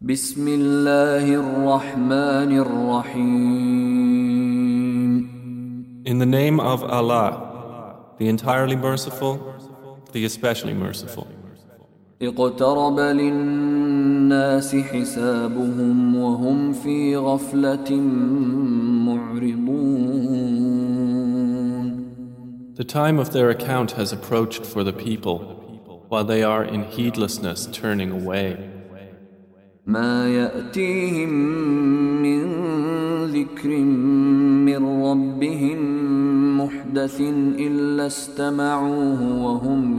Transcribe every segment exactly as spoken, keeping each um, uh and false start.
بسم الله الرحمن الرحيم. In the name of Allah, the entirely merciful, the especially merciful. اقترب للناس حسابهم وهم في غفلة معرضون. The time of their account has approached for the people, while they are in heedlessness turning away. ما يأتيهم من ذكر من ربهم محدث إلا استمعوه وهم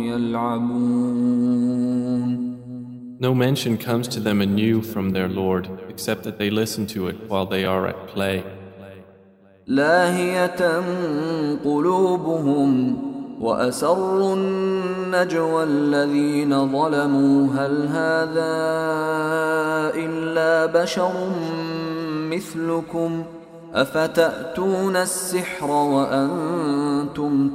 يلعبون. No mention comes to them anew from their Lord, except that they listen to it while they are at play. لاهية قلوبهم وأسروا النجوى الذين ظلموا هل هذا إلا بشر مثلكم أفتأتون السحر وأنتم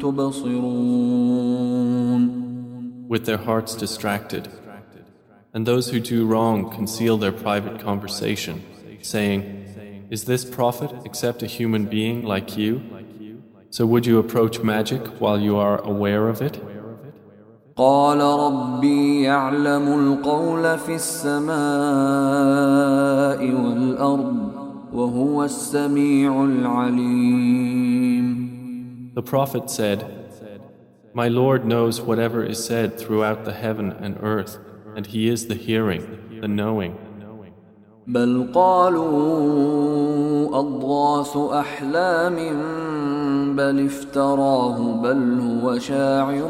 تبصرون. With their hearts distracted, and those who do wrong conceal their private conversation, saying, "Is this prophet except a human being like you?" So would you approach magic while you are aware of it? قال ربي يعلم القول في السماء والأرض وهو السميع العليم. The prophet said, "My Lord knows whatever is said throughout the heaven and earth, and He is the hearing, the knowing." بل قالوا أضغاث أحلام بل افتراه بل هو شاعر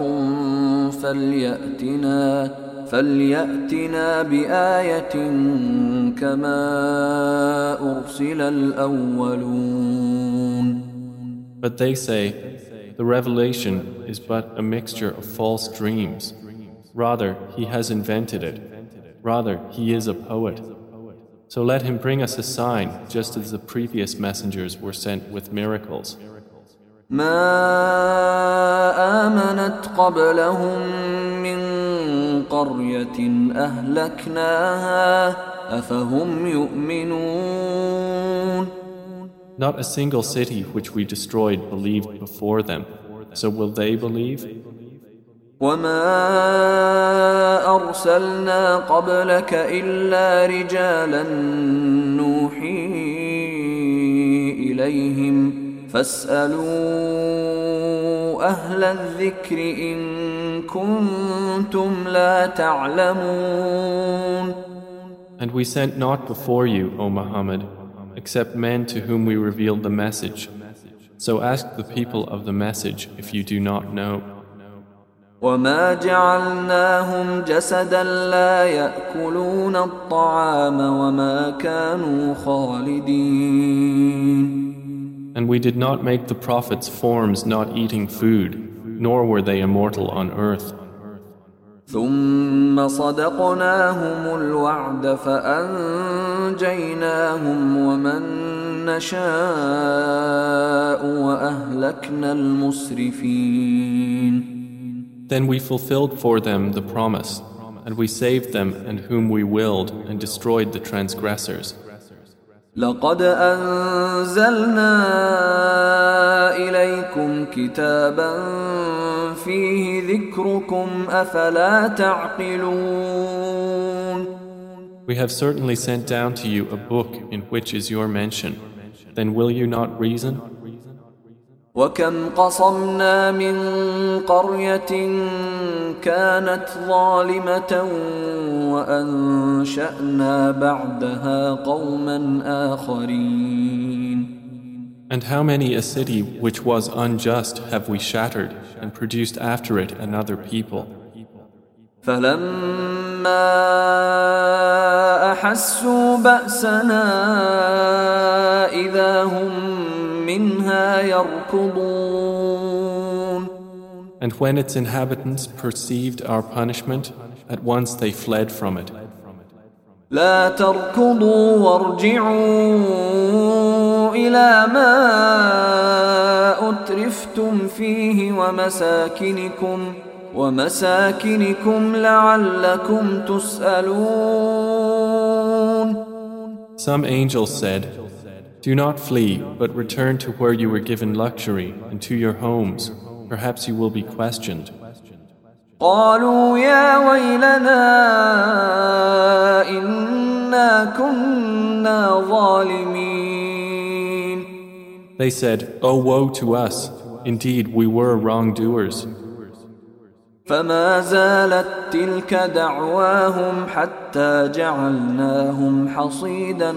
فليأتنا فليأتنا بآية كما أرسل الأولون. But they say, the revelation is but a mixture of false dreams. Rather, he has invented it. Rather, he is a poet. So let him bring us a sign, just as the previous messengers were sent with miracles. ما آمنت قبلهم من قرية أهلكناها أفهم يؤمنون. Not a single city which we destroyed believed before them. So will they believe? وما أرسلنا قبلك إلا رجالا نوحي إليهم فاسألوا أهل الذكر إن كنتم لا تعلمون. And we sent not before you, O Muhammad, except men to whom we revealed the message. So ask the people of the message if you do not know. وما جعلناهم جسدا لا يأكلون الطعام وما كانوا خالدين. And we did not make the prophets forms not eating food, nor were they immortal on earth. ثم صدقناهم الوعد فأنجيناهم ومن نشاء وأهلكنا المسرفين. Then we fulfilled for them the promise, and we saved them and whom we willed and destroyed the transgressors. لقد أنزلنا إليكم كتابا فيه ذكركم أفلا تعقلون. We have certainly sent down to you a book in which is your mention. Then will you not reason? وكم قصمنا من قرية كانت ظالمة وأنشأنا بعدها قوما آخرين. And how many a city which was unjust have we shattered and produced after it another people. فلما أحسوا بأسنا إذا هم منها يركضون. And when its inhabitants perceived our punishment, at once they fled from it. لا تركضوا وارجعوا إلى ما أترفتم فيه ومساكنكم ومساكنكم لعلكم تسألون. Some angels said, "Do not flee, but return to where you were given luxury and to your homes. Perhaps you will be questioned." قالوا يا ويلنا إنا كنا ظالمين. They said, "Oh, woe to us! Indeed, we were wrongdoers." فما زالت تلك دعواهم حتى جعلناهم حصيدا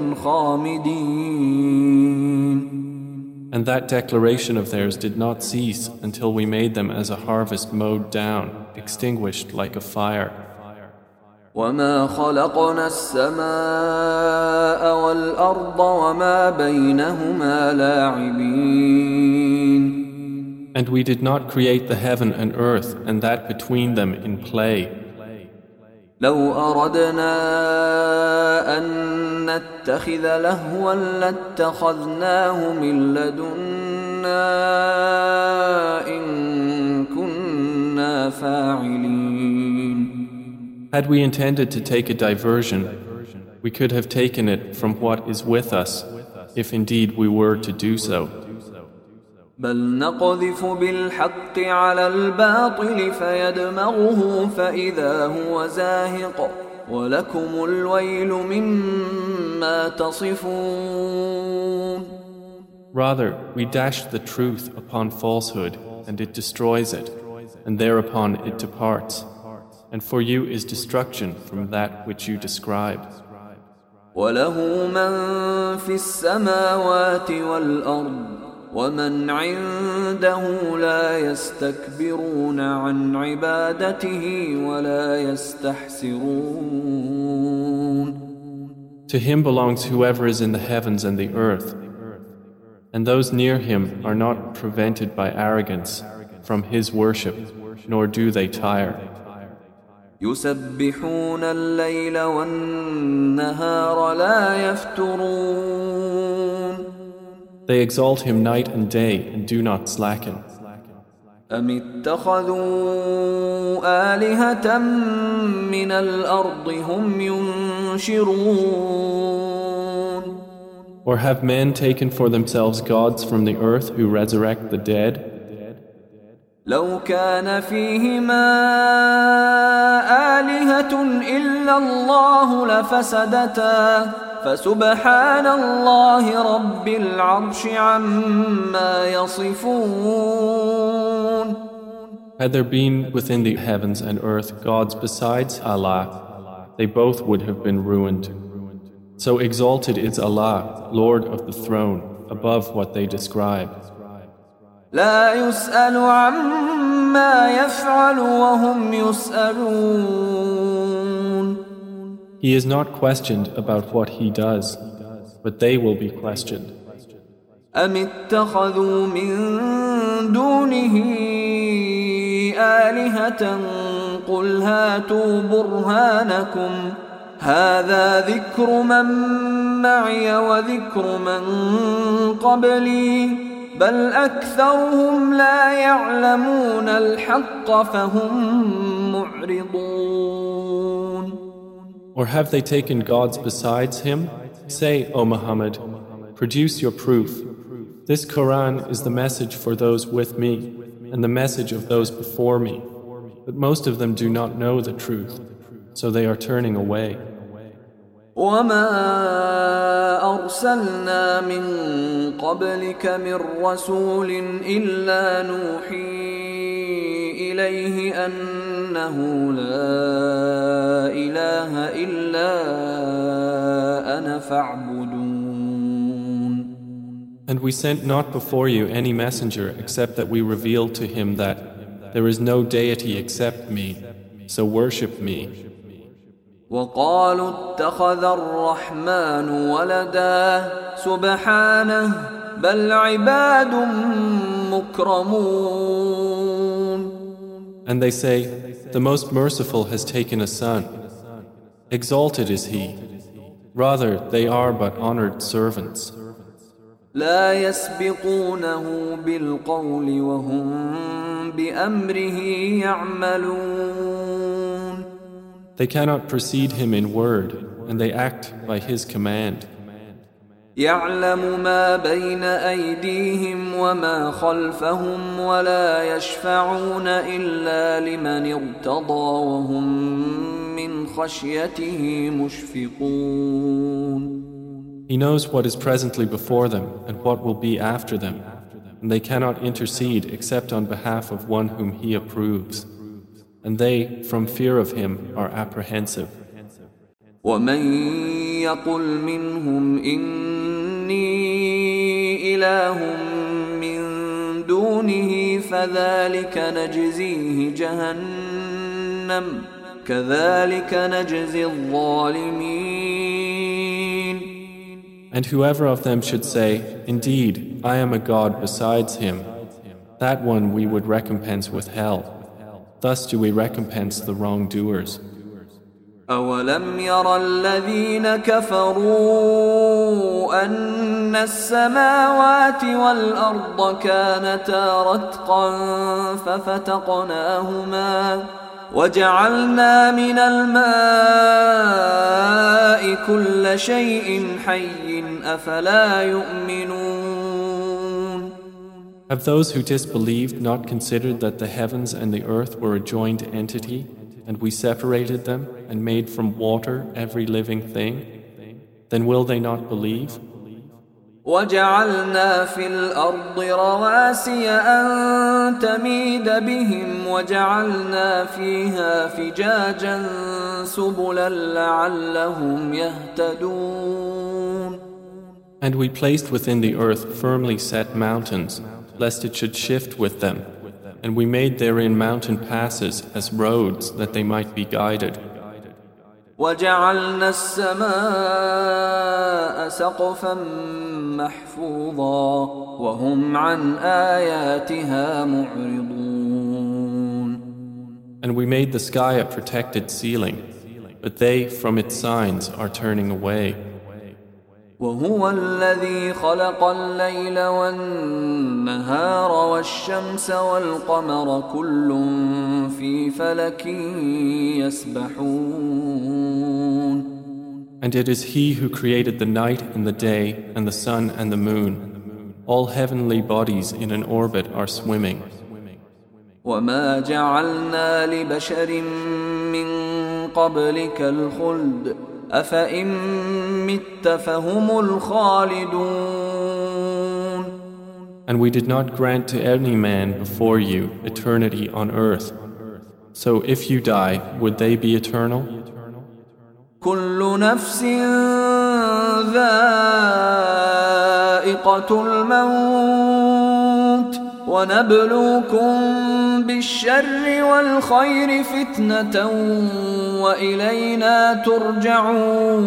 خامدين. And that declaration of theirs did not cease until we made them as a harvest mowed down, extinguished like a fire. وما خلقنا السماء والأرض وما بينهما لاعبين. And we did not create the heaven and earth and that between them in play. لو أردنا أن نتخذ لهوا لاتخذناه من لدنا إن كنا فاعلين. Had we intended to take a diversion, we could have taken it from what is with us, if indeed we were to do so. بل نقذف بالحق على الباطل فيدمغه فإذا هو زاهق ولكم الويل مما تصفون. Rather, we dash the truth upon falsehood, and it destroys it, and thereupon it departs. And for you is destruction from that which you describe. وله من في السماوات والأرض ومن عنده لا يستكبرون عن عبادته ولا يستحسرون. To him belongs whoever is in the heavens and the earth, and those near him are not prevented by arrogance from his worship, nor do they tire. يسبحون الليل والنهار لا يفترون. They exalt him night and day and do not slacken. أم اتخذوا آلهة من الأرض هم ينشرون. Or have men taken for themselves gods from the earth who resurrect the dead? لو كان فيهما آلهة إلا الله لفسدتا فسبحان الله رب العرش عما يصفون. Had there been within the heavens and earth gods besides Allah, they both would have been ruined. So exalted is Allah, Lord of the throne, above what they describe. لا يسأل عما يفعل وهم يسألون. He is not questioned about what he does, but they will be questioned. أم اتخذوا من دونه آلهة قل هاتوا برهانكم هذا ذكر من معي وذكر من قبلي بل أكثرهم لا يعلمون الحق فهم معرضون. Or have they taken gods besides him? Say, O Muhammad, produce your proof. This Quran is the message for those with me and the message of those before me. But most of them do not know the truth, so they are turning away. وما أرسلنا من قبلك من رسول إلا نوحي إليه أنه لا إله إلا أنا فاعبدون. And we sent not before you any messenger except that we revealed to him that there is no deity except me, so worship me. وقالوا اتخذ الرحمن ولدا سبحانه بل عباد مكرمون. And they say, the most merciful has taken a son. Exalted is he. Rather, they are but honored servants. لا يسبقونه بالقول وهم بأمره يعملون. They cannot precede him in word, and they act by his command. يعلم ما بين أيديهم وما خلفهم ولا يشفعون إلا لمن ارتضى وهم من خشيته مشفقون. He knows what is presently before them and what will be after them, and they cannot intercede except on behalf of one whom He approves, and they, from fear of Him, are apprehensive. ومن يقل منهم إني إله من دونه فذلك نجزيه جهنم كذلك نجزي الظالمين. And whoever of them should say, "Indeed, I am a God besides Him," that one we would recompense with hell. Thus do we recompense the wrongdoers. أولم ير الذين كفروا أن السماوات والأرض كانتا رتقا ففتقناهما وجعلنا من الماء كل شيء حي أفلا يؤمنون. Have those who disbelieved not considered that the heavens and the earth were a joined entity, and we separated them and made from water every living thing? Then will they not believe? وجعلنا في الأرض رواسي أن تميد بهم وجعلنا فيها فجاجا سبلا لعلهم يهتدون. And we placed within the earth firmly set mountains, lest it should shift with them, and we made therein mountain passes as roads that they might be guided. وجعلنا السماء سقفا محفوظا وهم عن آياتها معرضون. And we made the sky a protected ceiling, but they from its signs are turning away. وهو الذي خلق الليل والنهار والشمس والقمر كل في فلك يسبحون. And it is He who created the night and the day and the sun and the moon. All heavenly bodies in an orbit are swimming. وما جعلنا لبشر من قبلك الخلد أفإن مت فهم الخالدون. And we did not grant to any man before you eternity on earth. So if you die, would they be eternal? كل نفس ذائقة الموت ونبلوكم بالشر والخير فتنة وإلينا ترجعون.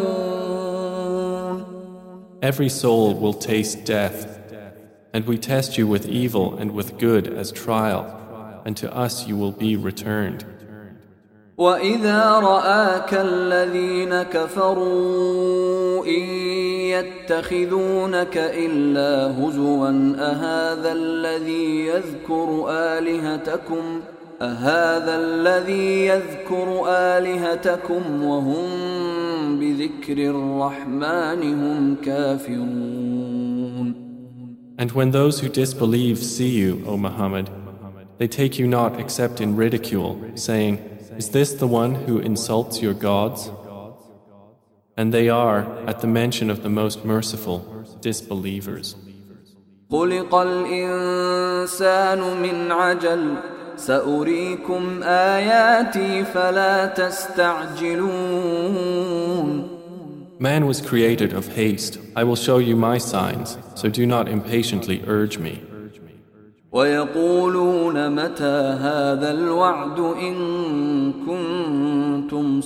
Every soul will taste death, and we test you with evil and with good as trial, and to us you will be returned. وإذا رآك الذين كفروا إن يتخذونك إلا هزوا أهذا الذي يذكر آلهتكم أهذا الذي يذكر آلهتكم وهم بذكر الرحمن هم كافرون. And when those who disbelieve see you, O Muhammad, they take you not except in ridicule, saying, "Is this the one who insults your gods?" And they are, at the mention of the most merciful, disbelievers. خلق الإنسان من عجل سأريكم آياتي فلا تستعجلون. Man was created of haste. I will show you my signs, so do not impatiently urge me. ويقولون متى هذا الوعد إن كنتم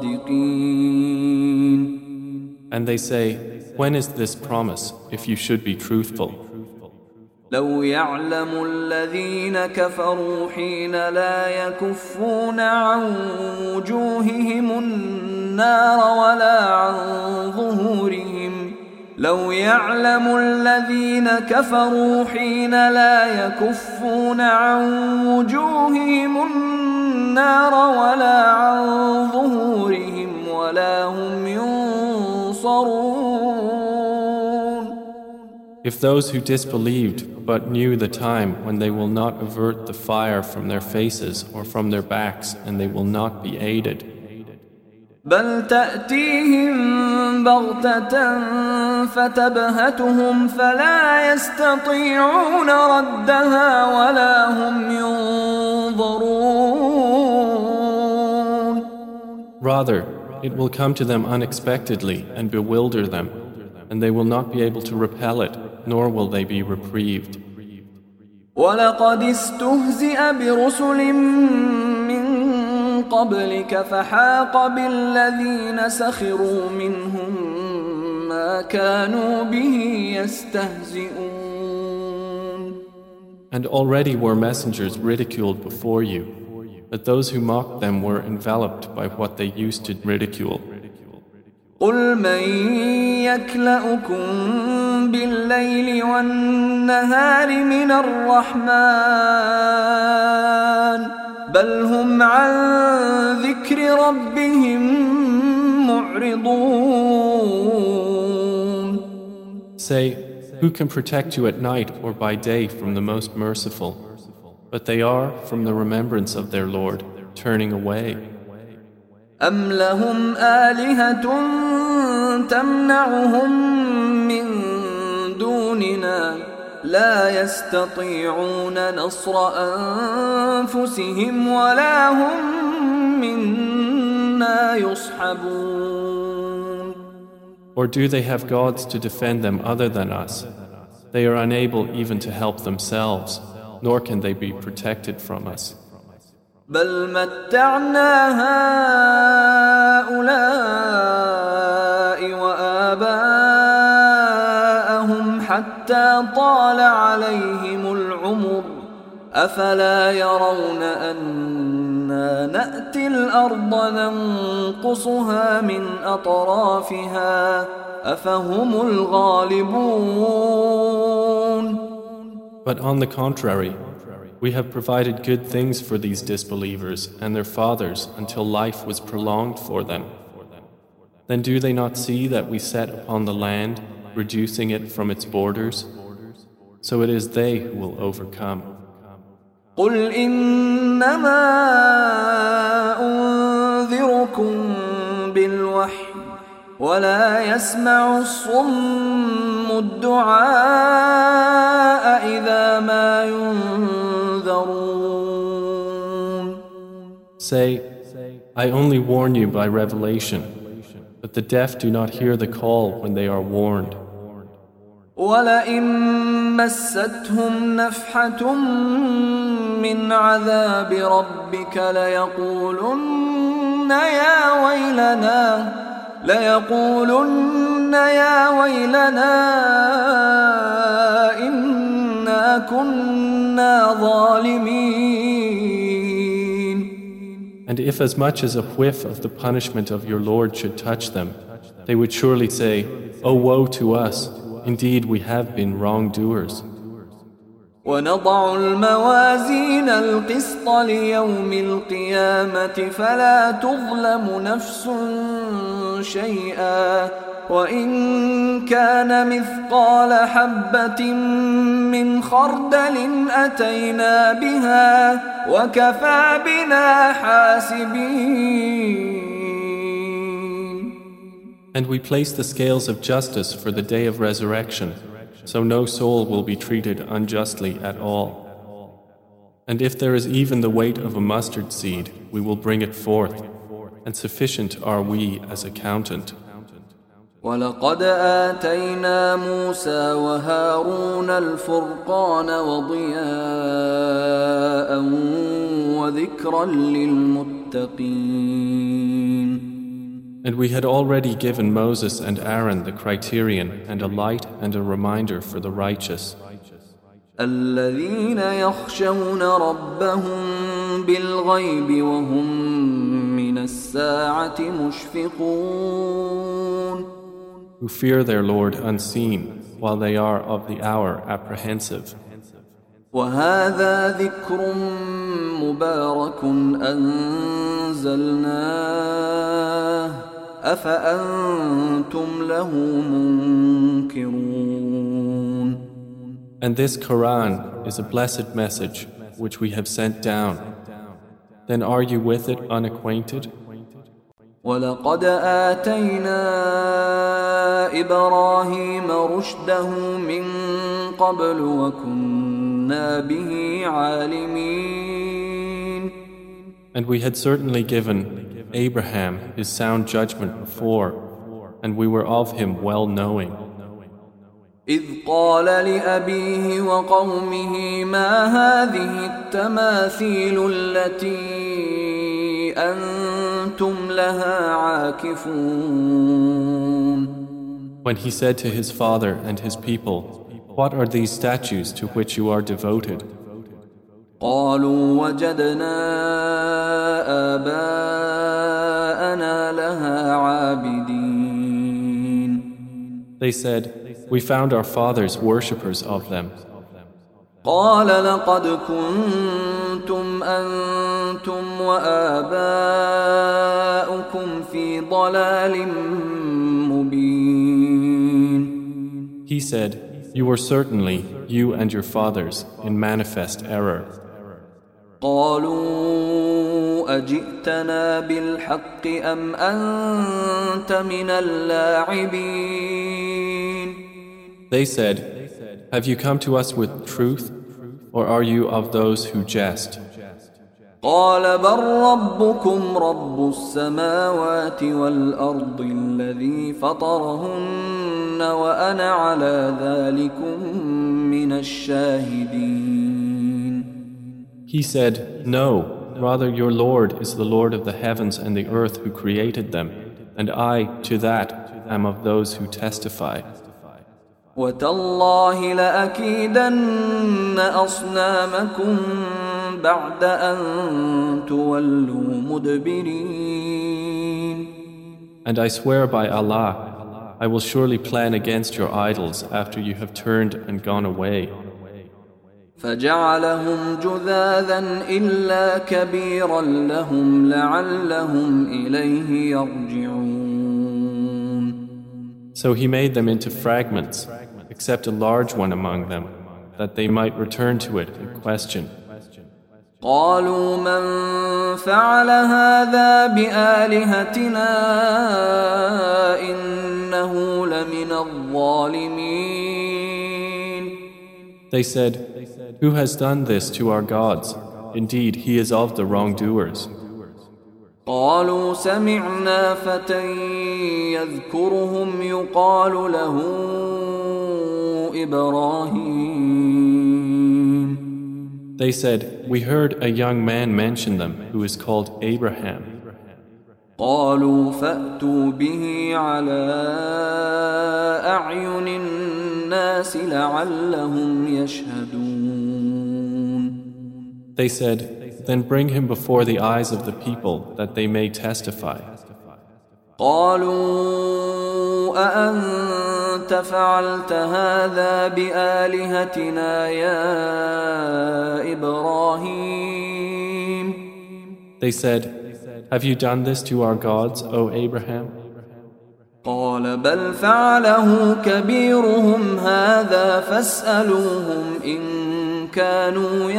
صادقين. And they say, when is this promise, if you should be truthful? لو يعلم الذين كفروا حين لا يكفون عن وجوههم النار ولا عن ظهورهم لو يعلم الذين كفروا حين لا يكفون عن وجوههم النار ولا عن ظهورهم ولا هم ينصرون. If those who disbelieved but knew the time when they will not avert the fire from their faces or from their backs and they will not be aided. بل تأتيهم بغتة فتبهتهم فلا يستطيعون ردها ولا هم ينظرون. Rather, it will come to them unexpectedly and bewilder them, and they will not be able to repel it, nor will they be reprieved. وَلَقَدِ اسْتُهْزِئَ بِرُسُلٍ مِّن قَبْلِكَ فَحَاقَ بِالَّذِينَ سَخِرُوا مِنْهُم مَّا كَانُوا بِهِ يَسْتَهْزِئُونَ. And already were messengers ridiculed before you, but those who mocked them were enveloped by what they used to ridicule. قُلْ مَن يَكْلَؤُكُم بِاللَّيْلِ وَالنَّهَارِ مِنَ الرَّحْمَنِ بَلْ هُمْ عَن ذِكْرِ رَبِّهِم مُّعْرِضُونَ. Say, who can protect you at night or by day from the most merciful? But they are, from the remembrance of their Lord, turning away. أَمْ لَهُمْ آلِهَةٌ تَمْنَعُهُم مِّن دُونِنَا لَا يَسْتَطِيعُونَ نَصْرَ أَنفُسِهِمْ وَلَا هُم مِّنَّا يُصْحَبُونَ. Or do they have gods to defend them other than us? They are unable even to help themselves, nor can they be protected from us. بل متعنا هؤلاء وآباءهم حتى طال عليهم العمر أفلا يرون أنا نأتي الأرض ننقصها من أطرافها أفهم الغالبون. But on the contrary, we have provided good things for these disbelievers and their fathers until life was prolonged for them. Then do they not see that we set upon the land, reducing it from its borders? So it is they who will overcome. قُلْ إِنَّمَا أُنذِرُكُم بِالْوَحْيِ وَلَا يَسْمَعُ الصُّمُّ الدُّعَاءَ إِذَا مَا يُنذَرُونَ. Say, I only warn you by revelation, but the deaf do not hear the call when they are warned. وَلَئِن مَّسَّتْهُمْ نَفْحَةٌ مِّنْ عَذَابِ رَبِّكَ لَيَقُولُنَّ يَا وَيْلَنَا لَيَقُولُنَّ يَا وَيْلَنَا إِنَّا كُنَّا ظَالِمِينَ. And if as much as a whiff of the punishment of your Lord should touch them, they would surely say, "Oh, woe to us! Indeed, we have been wrongdoers." وَنَضَعُ الْمَوَازِينَ الْقِسْطَ لِيَوْمِ الْقِيَامَةِ فَلَا تُظْلَمُ نَفْسٌ شَيْئًا وَإِن كَانَ مِثْقَالَ حَبَّةٍ مِّنْ خَرْدَلٍ أَتَيْنَا بِهَا وَكَفَى بِنَا حَاسِبِينَ. And we place the scales of justice for the day of resurrection, so no soul will be treated unjustly at all. And if there is even the weight of a mustard seed, we will bring it forth, and sufficient are we as accountant. وَلَقَدْ آتَيْنَا مُوسَى وَهَارُونَ الْفُرْقَانَ وَضِيَاءً وَذِكْرًا لِلْمُتَّقِينَ. And we had already given Moses and Aaron the criterion and a light and a reminder for the righteous. الَّذِينَ يَخْشَوْنَ رَبَّهُم بِالْغَيْبِ وَهُم مِّنَ السَّاعَةِ مُشْفِقُونَ. Who fear their Lord unseen, while they are of the hour apprehensive. وَهَذَا ذِكْرٌ مُبَارَكٌ أَنزَلْنَاهُ أَفَأَنْتُمْ لَهُ مُنْكِرُونَ. And this Quran is a blessed message which we have sent down. Then are you with it unacquainted? وَلَقَدْ آتَيْنَا إِبْرَاهِيمَ رُشْدَهُ مِنْ قَبْلُ وَكُنَّا بِهِ عَالِمِينَ. And we had certainly given Abraham his sound judgment before, and we were of him well knowing. إذ قال لأبيه وقومه ما هذه التماثيل التي أنتم لها عاكفون. When he said to his father and his people, what are these statues to which you are devoted? قالوا وجدنا آباءنا لها عابدين. They said, we found our fathers worshippers of them. قال لقد كنتم أنتم وآباؤكم في ضلال مبين. He said, you were certainly, you and your fathers, in manifest error. قالوا أجئتنا بالحق أم أنت من اللاعبين. They said, have you come to us with truth, or are you of those who jest? قال بل ربكم رب السماوات والأرض الذي فطرهن وأنا على ذلكم من الشاهدين. He said, no, rather your Lord is the Lord of the heavens and the earth who created them, and I, to that, am of those who testify. وتالله لأكيدن أصنامكم بعد أن تولوا مدبرين. And I swear by Allah, I will surely plan against your idols after you have turned and gone away. فجعلهم جذاذا إلا كبيرا لهم لعلهم إليه يرجعون. So he made them into fragments, except a large one among them, that they might return to it and question. قالوا من فعل هذا بآلهتنا إنه لمن الظالمين. They said, who has done this to our gods? Indeed, he is of the wrongdoers. قالوا سمعنا فتى يذكرهم يقال له إبراهيم. They said, we heard a young man mention them who is called Abraham. قالوا فأتوا به على أعين الناس لعلهم يشهدون. They said, then bring him before the eyes of the people that they may testify. قالوا أأنت فعلت هذا بآلهتنا يا إبراهيم. They said, have you done this to our gods, O Abraham? قال بل فعله كبيرهم هذا فاسألوهم إن كانوا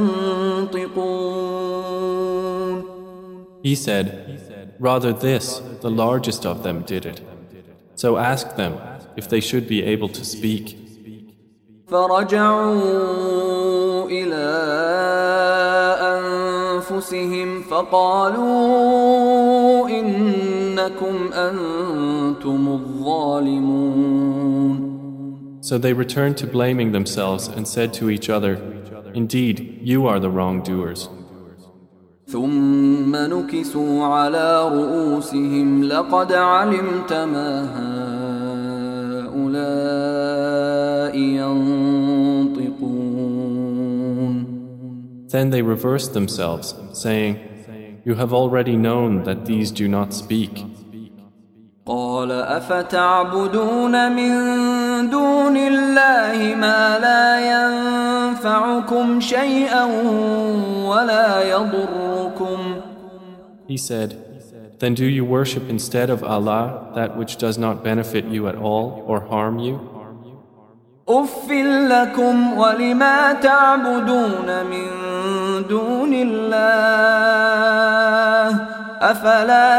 ينطقون. He said, rather this, the largest of them did it. So ask them if they should be able to speak. فرجعوا إلى أنفسهم فقالوا إنكم أنتم الظالمون. So they returned to blaming themselves and said to each other, indeed, you are the wrongdoers. ثم نكسوا على رؤوسهم لقد علمت ما هؤلاء ينطقون. Then they reversed themselves, saying, you have already known that these do not speak. قال أفتعبدون من دون الله ما لا ينفعكم شيئا ولا يضركم. He said, then do you worship instead of Allah that which does not benefit you at all or harm you? أف لكم ولما تعبدون من دون الله أفلا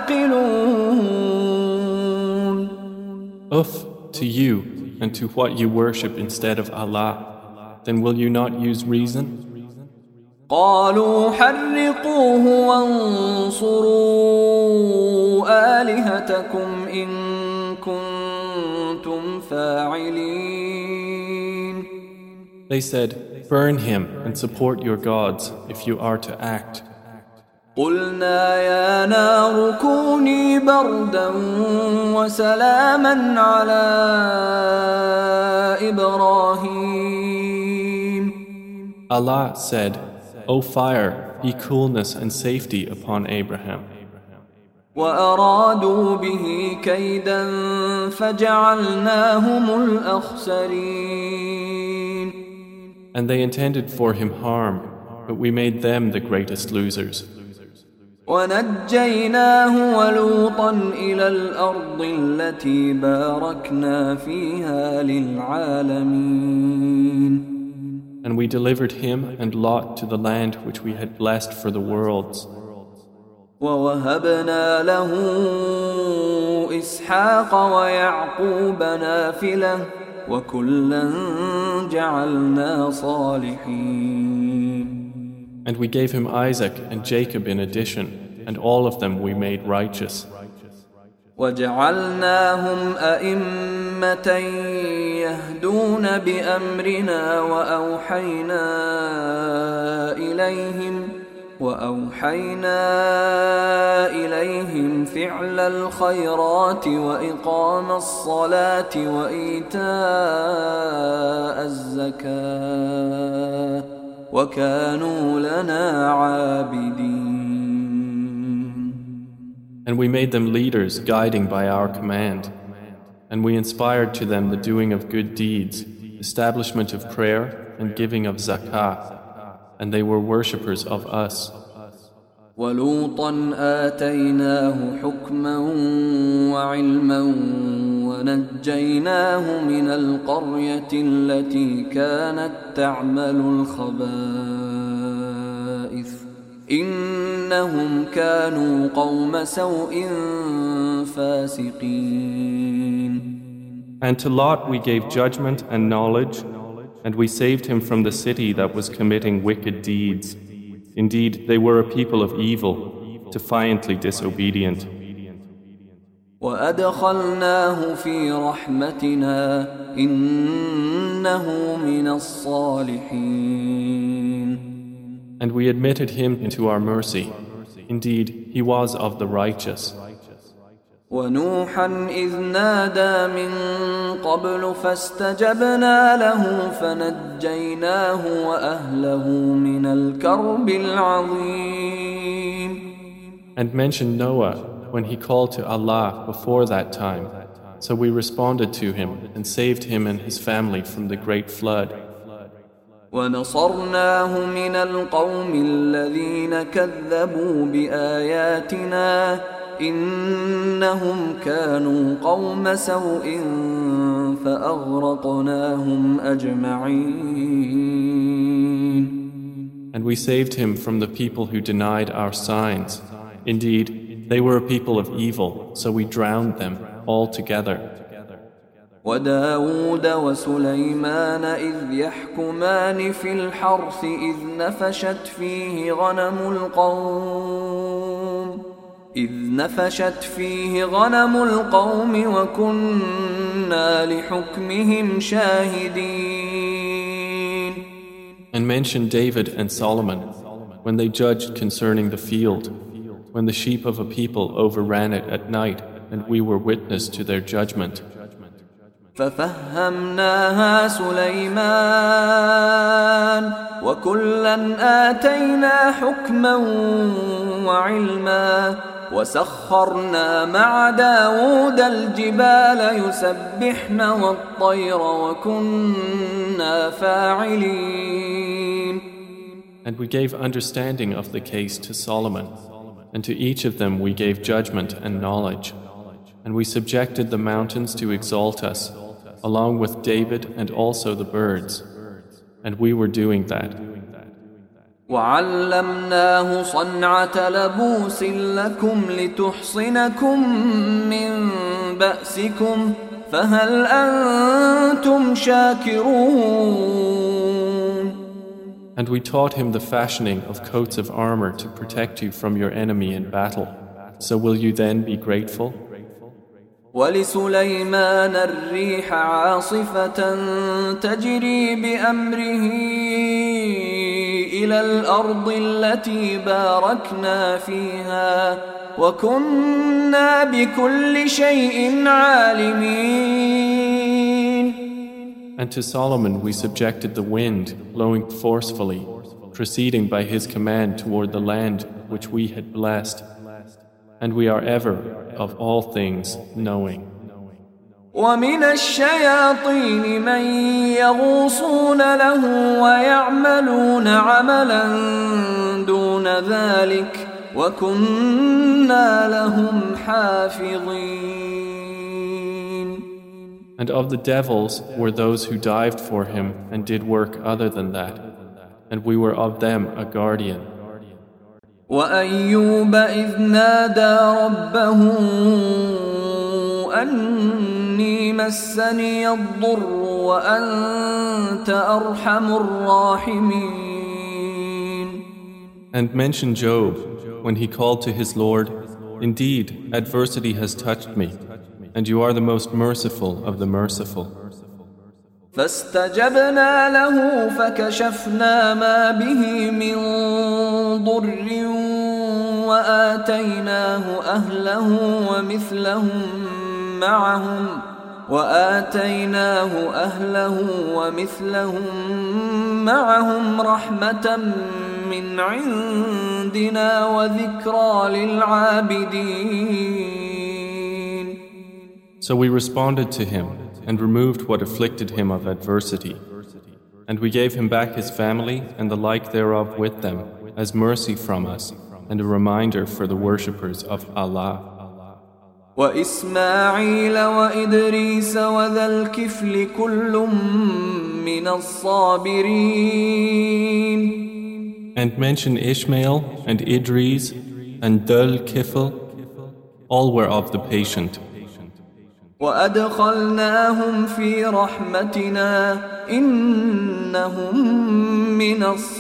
تعقلون. Uff to you and to what you worship instead of Allah. Then will you not use reason? قالوا حرقوه وانصروا آلهتكم إن كنتم فاعلين. They said, burn him and support your gods if you are to act. قلنا يا نار كوني بردا وسلاما على إبراهيم. Allah said, O fire, be coolness and safety upon Abraham. وأرادوا به كيدا فجعلناهم الأخسرين. And they intended for him harm, but we made them the greatest losers. ونجيناه ولوطا إلى الأرض التي باركنا فيها للعالمين. And we delivered him and Lot to the land which we had blessed for the worlds. ووهبنا له إسحاق ويعقوب نافلة وكلا جعلنا صالحين. And we gave him Isaac and Jacob in addition, and all of them we made righteous. وجعلناهم أئمة يهدون بأمرنا وأوحينا إليهم وأوحينا إليهم فعل الخيرات وإقام الصلاة وإيتاء الزكاة وكانوا لنا عابدين. And we made them leaders guiding by our command. And we inspired to them the doing of good deeds, establishment of prayer and giving of zakah. And they were worshippers of us. ولوطا آتيناه حكما وعلما ونجيناه من القرية التي كانت تعمل الخبائث إنهم كانوا قوم سوء فاسقين. And to Lot we gave judgment and knowledge, and we saved him from the city that was committing wicked deeds. Indeed, they were a people of evil, defiantly disobedient. وأدخلناه في رحمتنا إنه من الصالحين. And we admitted him into our mercy. Indeed, he was of the righteous. ونوحا إذ نادى من قبل فاستجبنا له فنجيناه وأهله من الكرب العظيم. And mention Noah when he called to Allah before that time. So we responded to him and saved him and his family from the great flood. ونصرناه من القوم الذين كذبوا بآياتنا إنهم كانوا قوم سوء فأغرقناهم أجمعين. And we saved him from the people who denied our signs. Indeed, they were a people of evil, so we drowned them all together. وداود وسليمان إذ يحكمان في الحرث إذ نفشت فيه غنم القوم إذ نفشت فيه غنم القوم وكنا لحكمهم شاهدين. And mention David and Solomon when they judged concerning the field, when the sheep of a people overran it at night, and we were witness to their judgment. ففهمناها سليمان وكلا آتينا حكما وعلما وسخرنا مع داود الجبال يسبحن والطير وكنا فاعلين. And we gave understanding of the case to Solomon, and to each of them we gave judgment and knowledge. And we subjected the mountains to exalt us, along with David and also the birds. And we were doing that. وعلمناه صنعة لبوس لكم لتحصنكم من بأسكم فهل أنتم شاكرون. And we taught him the fashioning of coats of armor to protect you from your enemy in battle. So will you then be grateful? ولسليمان الريح عاصفة تجري بأمره إلى الأرض التي باركنا فيها وكنا بكل شيء عالمين. And to Solomon we subjected the wind, blowing forcefully, proceeding by his command toward the land which we had blessed. And we are ever, of all things, knowing. ومن الشياطين من يغوصون له ويعملون عملا دون ذلك وكنا لهم حافظين. And of the devils were those who dived for him and did work other than that, and we were of them a guardian. وأيوب إذ نادى ربه أني مسني الضر وأنت أرحم الراحمين. And mention Job when he called to his Lord, "Indeed, adversity has touched me, and you are the most merciful of the merciful." فاستجبنا له فكشفنا ما به من ضر وآتيناه أهله ومثلهم معهم وآتيناه أهله ومثلهم معهم رحمة من عندنا وذكرى للعابدين. So we responded to him and removed what afflicted him of adversity. And we gave him back his family and the like thereof with them, as mercy from us, and a reminder for the worshippers of Allah. وإسماعيل وإدريس وذا الكفل كل من الصابرين. And mention Ishmael and Idris and Dhul Kifl, all were of the patient. وأدخلناهم في رحمتنا إنهم من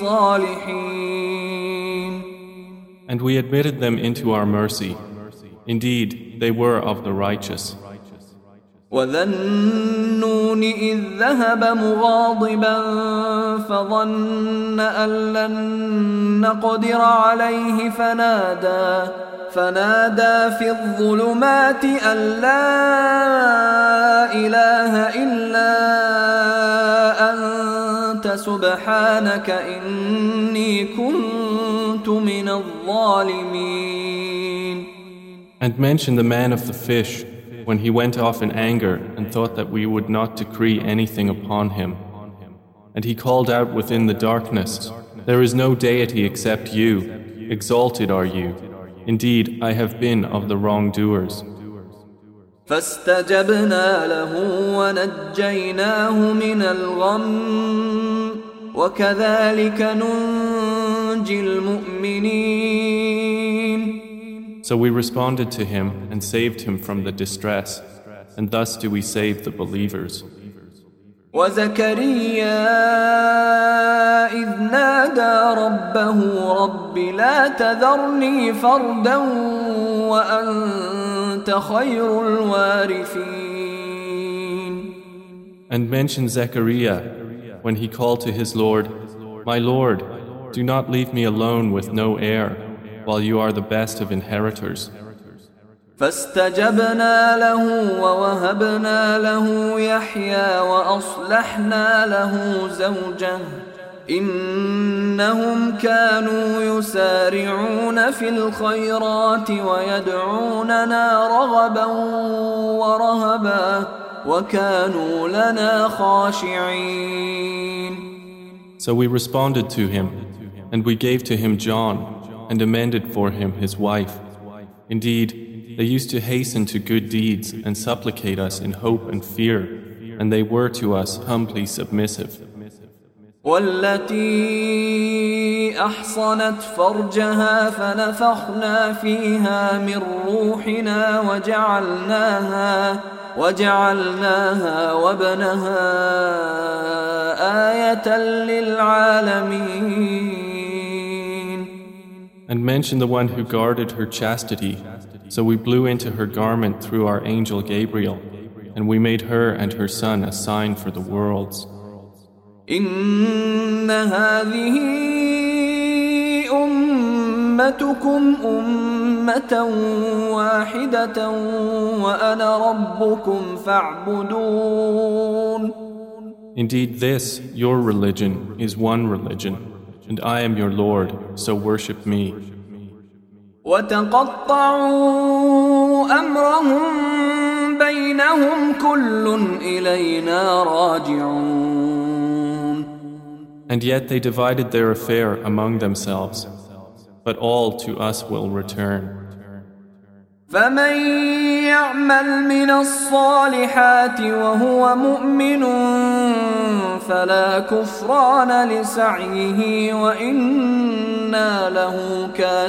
الصالحين. And we admitted them into our mercy. Indeed, they were of the righteous. وذا النون إذ ذهب مغاضبا فظن أن لن نقدر عليه فنادى فنادى في الظلمات أن لا إله إلا أنت سبحانك إني كنت من الظالمين. And mention the man of the fish when he went off in anger and thought that we would not decree anything upon him. And he called out within the darkness, "There is no deity except you. Exalted are you. Indeed, I have been of the wrongdoers." فاستجبنا له ونجيناه من الغم وكذلك ننجي المؤمنين. So we responded to him and saved him from the distress, and thus do we save the believers. وزكريا إذ نادى ربه رب لا تذرني فردا وأنت خير الوارثين. And mention Zechariah when he called to his Lord, "My Lord, do not leave me alone with no heir, while you are the best of inheritors." فاستجبنا له ووهبنا له يحيى وأصلحنا له زوجه إنهم كانوا يسارعون في الخيرات ويدعوننا رغبا ورهبا وكانوا لنا خاشعين. So we responded to him, and we gave to him John, and amended for him his wife. Indeed, they used to hasten to good deeds and supplicate us in hope and fear, and they were to us humbly submissive. والتي أحصنت فرجها فنفخنا فيها من روحنا وجعلناها وجعلناها وابنها آية للعالمين. And mention the one who guarded her chastity. So we blew into her garment through our angel Gabriel, and we made her and her son a sign for the worlds. إن هذه أمتكم أمة واحدة وأنا ربكم فاعبدون. Indeed, this, your religion, is one religion, and I am your Lord, so worship me. وتقطعوا أمرهم بينهم كل إلينا راجعون. And yet they divided their affair among themselves, but all to us will return. فمن يعمل من الصالحات وهو مؤمن فلا كفران لسعيه وإنا له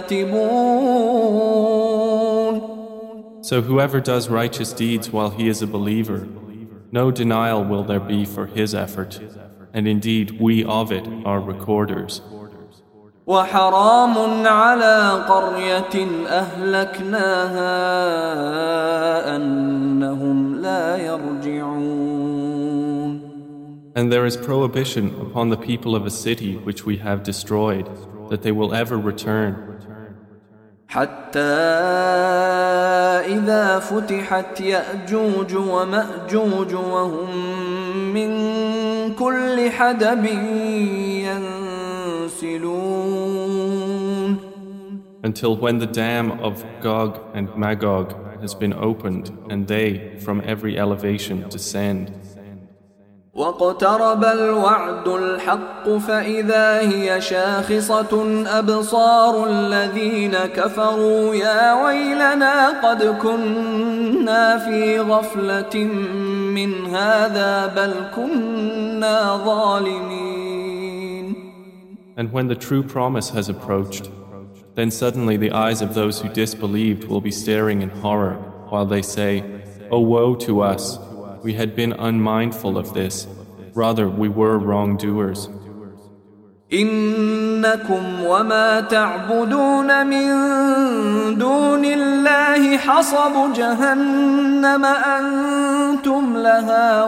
كاتبون. So whoever does righteous deeds while he is a believer, no denial will there be for his effort, and indeed we of it are recorders. وحرام على قرية أهلكناها أنهم لا يرجعون. And there is prohibition upon the people of a city which we have destroyed, that they will ever return. حتى إذا فتحت يأجوج ومأجوج وهم من كل حدب ينسلون. Until when the dam of Gog and Magog has been opened and they from every elevation descend. واقترب الوعد الحق فإذا هي شاخصة أبصار الذين كفروا يا ويلنا قد كنا في غفلة من هذا بل كنا ظالمين. And when the true promise has approached, then suddenly the eyes of those who disbelieved will be staring in horror while they say, "Oh woe to us! We had been unmindful of this. Rather, we were wrongdoers." إنكم وما تعبدون من دون الله حصب جهنم أنتم لها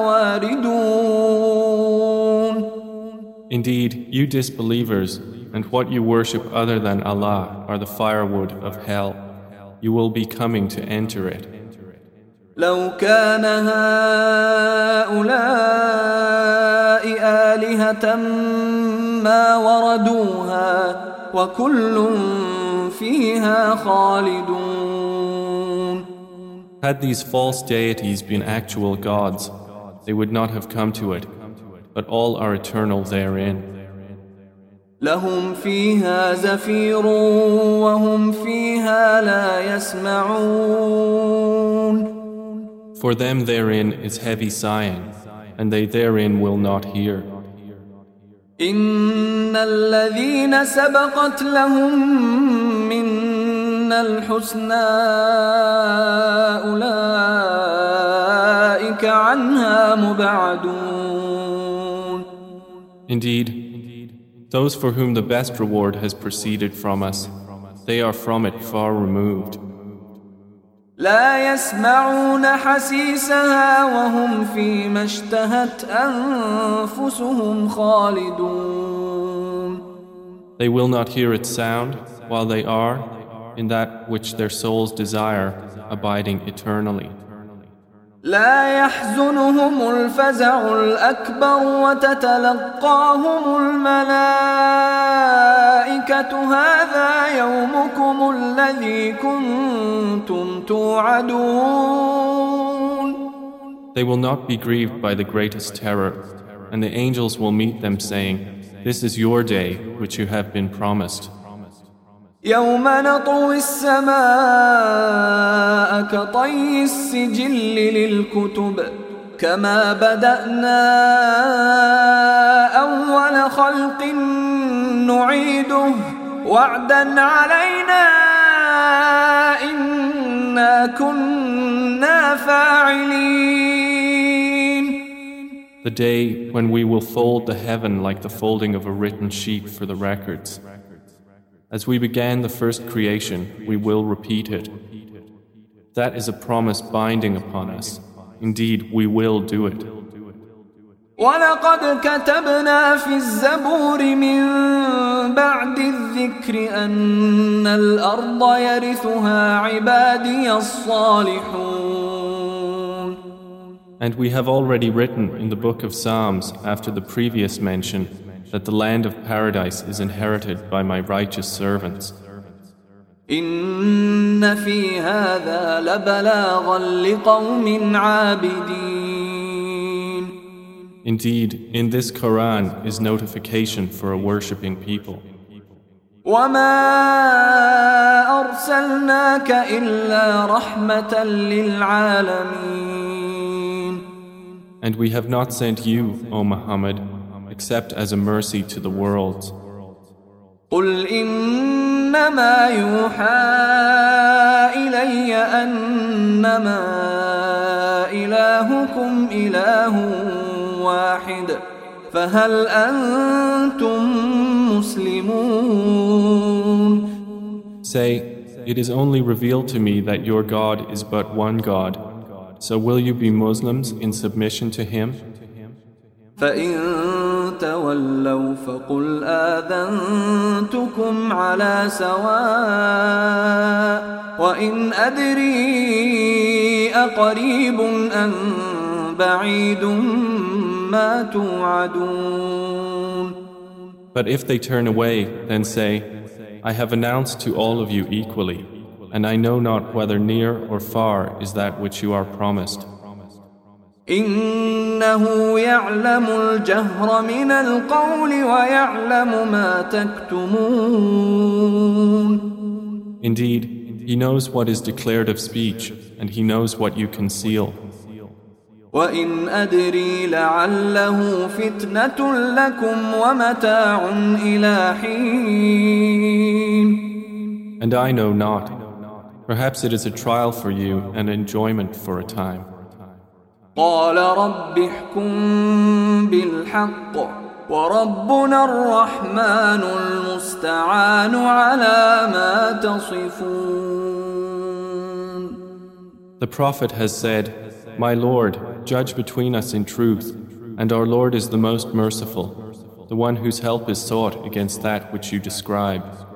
واردون. Indeed, you disbelievers and what you worship other than Allah are the firewood of hell. You will be coming to enter it. لو كان هؤلاء آلهة ما وردوها وكل فيها خالدون. Had these false deities been actual gods, they would not have come to it, but all are eternal therein. لهم فيها زفير وهم فيها لا يسمعون. For them therein is heavy sighing, and they therein will not hear. إن الذين سبقت لهم منا الحسنى أولئك عنها مبعدون. Indeed, those for whom the best reward has proceeded from us, they are from it far removed. لا يسمعون حسيسها وهم فيما اشتهت أنفسهم خالدون. They will not hear its sound while they are in that which their souls desire, abiding eternally. لا يحزنهم الفزع الأكبر وتتلقاهم الملائكة هذا يومكم الذي كنتم توعدون. They will not be grieved by the greatest terror, and the angels will meet them saying, "This is your day which you have been promised." يوم نطوي السماء كطي السجل للكتب كما بدأنا أول خلق نعيده وعدا علينا إنا كنا فاعلين. The day when we will fold the heaven like the folding of a written sheet for the records. As we began the first creation, we will repeat it. That is a promise binding upon us. Indeed, we will do it. وَلَقَدْ كَتَبْنَا فِي الزَّبُورِ مِن بَعْدِ الذِّكْرِ أَنَّ الْأَرْضَ يَرِثُهَا عِبَادِيَ الصَّالِحُونَ. And we have already written in the book of Psalms after the previous mention that the land of paradise is inherited by my righteous servants. إِنَّ فِي هَذَا لَبَلَاغًا لِقَوْمٍ عَابِدِينَ. Indeed, in this Quran is notification for a worshipping people. وَمَا أَرْسَلْنَاكَ إِلَّا رَحْمَةً لِلْعَالَمِينَ. And we have not sent you, O Muhammad, except as a mercy to the worlds. قُلْ إِنَّمَا يُوحَى إِلَيَّ أَنَّمَا إِلَٰهُكُمْ إِلَٰهٌ واحد فهل أنتم مسلمون. Say, it is only revealed to me that your God is but one God. So will you be Muslims in submission to Him? فإن تولوا فقل آذنتكم على سواء وإن أدري أقريب أم بعيد ما توعدون. But if they turn away, then say, I have announced to all of you equally, and I know not whether near or far is that which you are promised. إنه يعلم الجهر من القول ويعلم ما تكتمون. Indeed, He knows what is declared of speech, and He knows what you conceal. وإن أدري لعله فتنة لكم ومتاع إلى حين. And I know not. Perhaps it is a trial for you and enjoyment for a time. قال رب احكم بالحق وربنا الرحمن المستعان على ما تصفون. The Prophet has said, My Lord, judge between us in truth, and our Lord is the most merciful, the one whose help is sought against that which you describe.